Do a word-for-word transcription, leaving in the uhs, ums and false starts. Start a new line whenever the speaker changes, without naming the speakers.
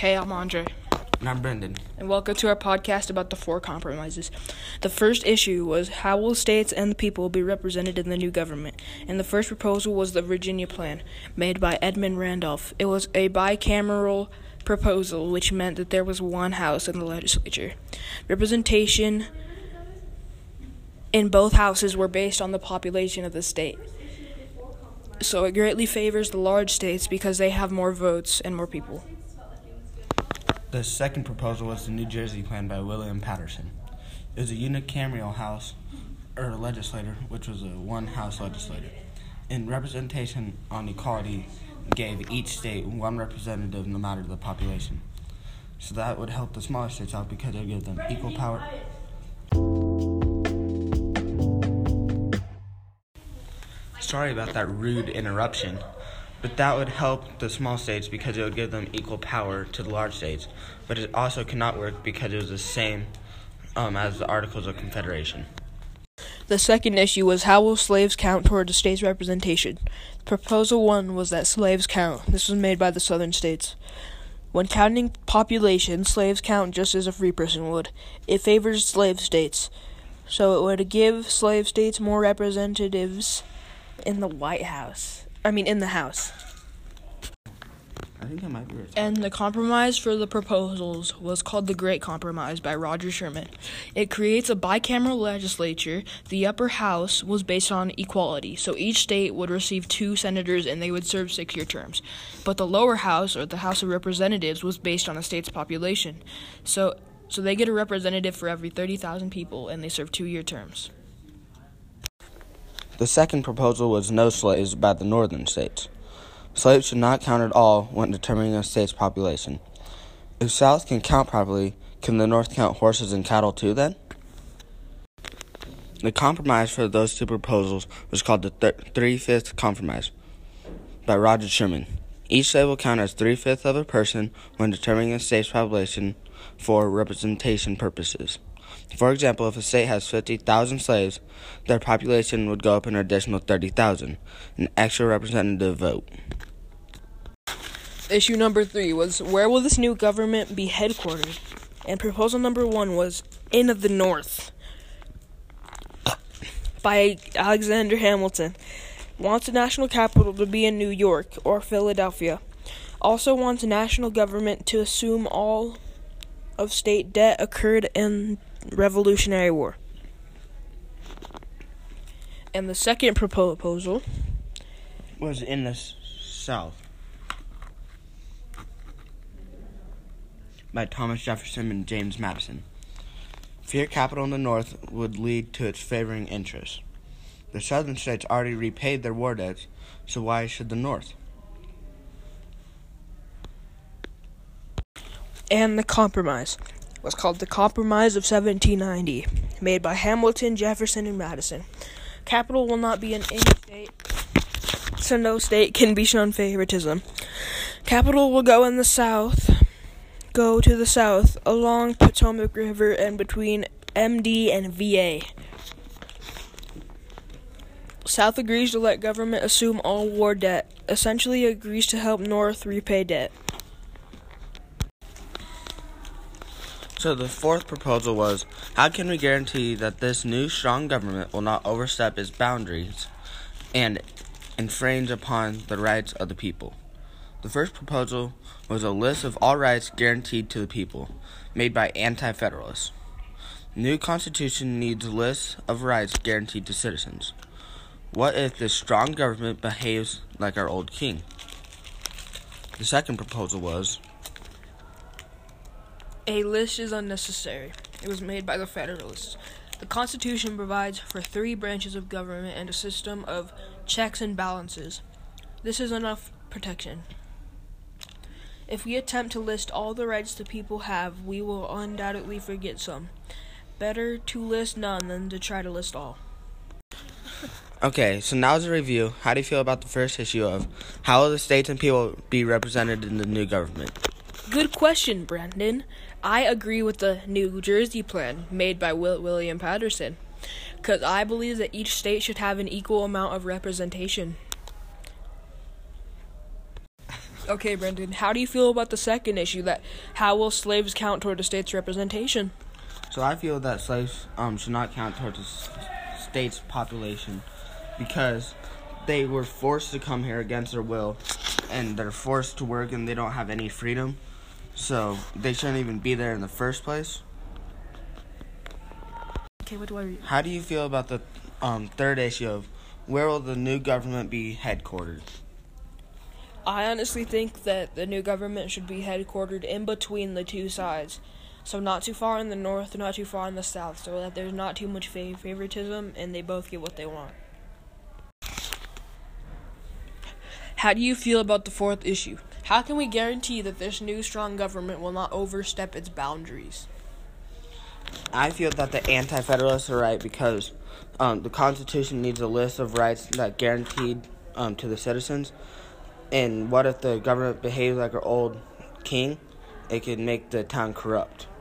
Hey, I'm Andre.
And I'm Brendan.
And welcome to our podcast about the four compromises. The first issue was how will states and the people be represented in the new government? And the first proposal was the Virginia Plan, made by Edmund Randolph. It was a bicameral proposal, which meant that there was one house in the legislature. Representation in both houses were based on the population of the state. So it greatly favors the large states because they have more votes and more people.
The second proposal was the New Jersey Plan by William Patterson. It was a unicameral house, or legislature, which was a one-house legislature. In representation on equality, gave each state one representative no matter the population. So that would help the smaller states out because it would give them equal power. Sorry about that rude interruption. But that would help the small states because it would give them equal power to the large states. But it also cannot work because it was the same um, as the Articles of Confederation.
The second issue was how will slaves count toward the state's representation? Proposal one was that slaves count. This was made by the southern states. When counting population, slaves count just as a free person would. It favors slave states. So it would give slave states more representatives in the White House. I mean, in the House.
I think that might be right.
And the compromise for the proposals was called the Great Compromise by Roger Sherman. It creates a bicameral legislature. The upper house was based on equality, so each state would receive two senators and they would serve six-year terms. But the lower house, or the House of Representatives, was based on a state's population. So, so they get a representative for every thirty thousand people, and they serve two-year terms.
The second proposal was no slaves by the northern states. Slaves should not count at all when determining a state's population. If South can count properly, can the North count horses and cattle too then? The compromise for those two proposals was called the th- Three-Fifths Compromise by Roger Sherman. Each slave will count as three-fifths of a person when determining a state's population for representation purposes. For example, if a state has fifty thousand slaves, their population would go up an additional thirty thousand, an extra representative vote.
Issue number three was where will this new government be headquartered? And proposal number one was Inn of the North by Alexander Hamilton. Wants the national capital to be in New York or Philadelphia. Also wants national government to assume all of state debt occurred in Revolutionary War. And the second proposal
was in the s- South by Thomas Jefferson and James Madison. Fear capital in the North would lead to its favoring interests. The southern states already repaid their war debts, so why should the North?
And the compromise was called the Compromise of seventeen ninety, made by Hamilton, Jefferson, and Madison. Capital will not be in any state, so no state can be shown favoritism. Capital will go in the south, go to the south along Potomac River and between M D and V A. South agrees to let government assume all war debt, essentially agrees to help North repay debt.
So the fourth proposal was, how can we guarantee that this new strong government will not overstep its boundaries and infringe upon the rights of the people? The first proposal was a list of all rights guaranteed to the people, made by anti-federalists. The new constitution needs a list of rights guaranteed to citizens. What if this strong government behaves like our old king? The second proposal was,
a list is unnecessary. It was made by the Federalists. The Constitution provides for three branches of government and a system of checks and balances. This is enough protection. If we attempt to list all the rights the people have, we will undoubtedly forget some. Better to list none than to try to list all.
Okay, so now as a review, how do you feel about the first issue of how will the states and people be represented in the new government?
Good question, Brandon. I agree with the New Jersey Plan made by Will- William Patterson, because I believe that each state should have an equal amount of representation. Okay, Brendan, how do you feel about the second issue, that how will slaves count toward a state's representation?
So I feel that slaves um, should not count towards the s- state's population because they were forced to come here against their will, and they're forced to work and they don't have any freedom. So they shouldn't even be there in the first place.
Okay, what do I read?
How do you feel about the um, third issue of where will the new government be headquartered?
I honestly think that the new government should be headquartered in between the two sides. So not too far in the north, not too far in the south, so that there's not too much fav- favoritism and they both get what they want. How do you feel about the fourth issue? How can we guarantee that this new strong government will not overstep its boundaries?
I feel that the anti-federalists are right because um, the Constitution needs a list of rights that guaranteed um, to the citizens. And what if the government behaves like an old king? It could make the town corrupt.